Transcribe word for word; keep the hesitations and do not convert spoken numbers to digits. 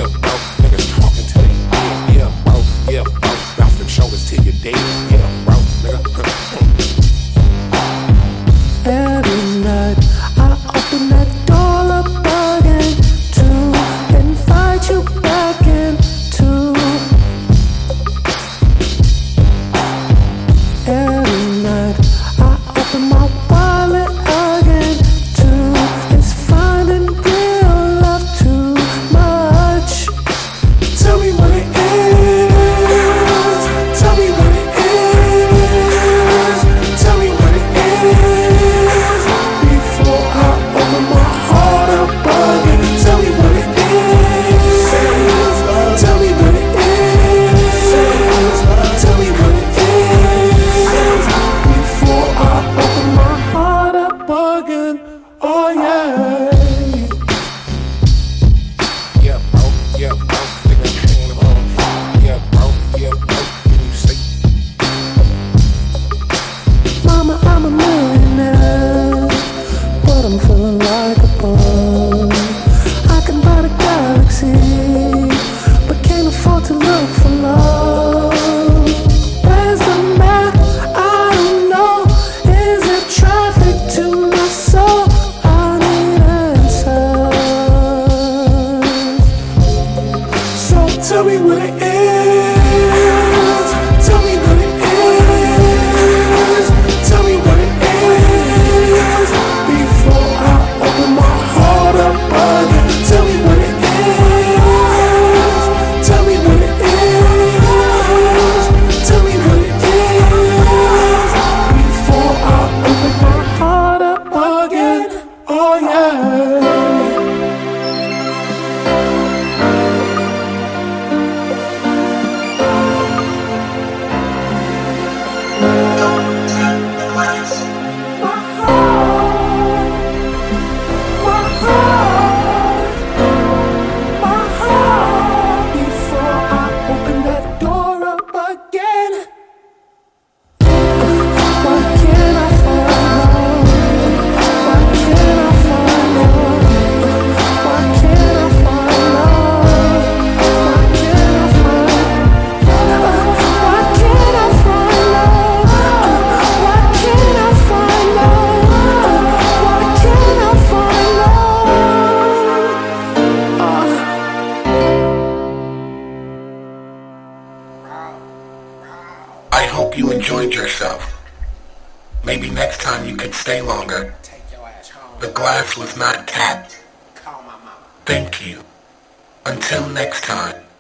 Yeah, bro, niggas talking to me. Yeah, yeah, bro, yeah, bro. Bounce them shoulders till you're dead. Yeah, bro, nigga. Every night I open that door up again to invite you back into. Every night I open my wallet again to it's finding real love too much. Tell me what it is. Tell me what it is. Tell me what it is before I open my heart up again. Tell me what it is. Tell me what it is. Tell me what it is before I open my heart up again. Oh yeah. Yeah, bro, yeah, bro, nigga, hang them on. Yeah, bro, yeah, bro, can you see? Mama, I'm a millionaire, but I'm feeling like a bum. I can buy the galaxy, but can't afford to look for love. Where's the map? I don't know. Is it traffic to my soul? I need answers. So tell me what it is. Tell me what it is. Tell me what it is before I open my heart up again. Tell me what it is. Tell me what it is. Tell me what it is before I open my heart up again. Oh yeah. I hope you enjoyed yourself. Maybe next time you could stay longer. The glass was not capped. Thank you. Until next time.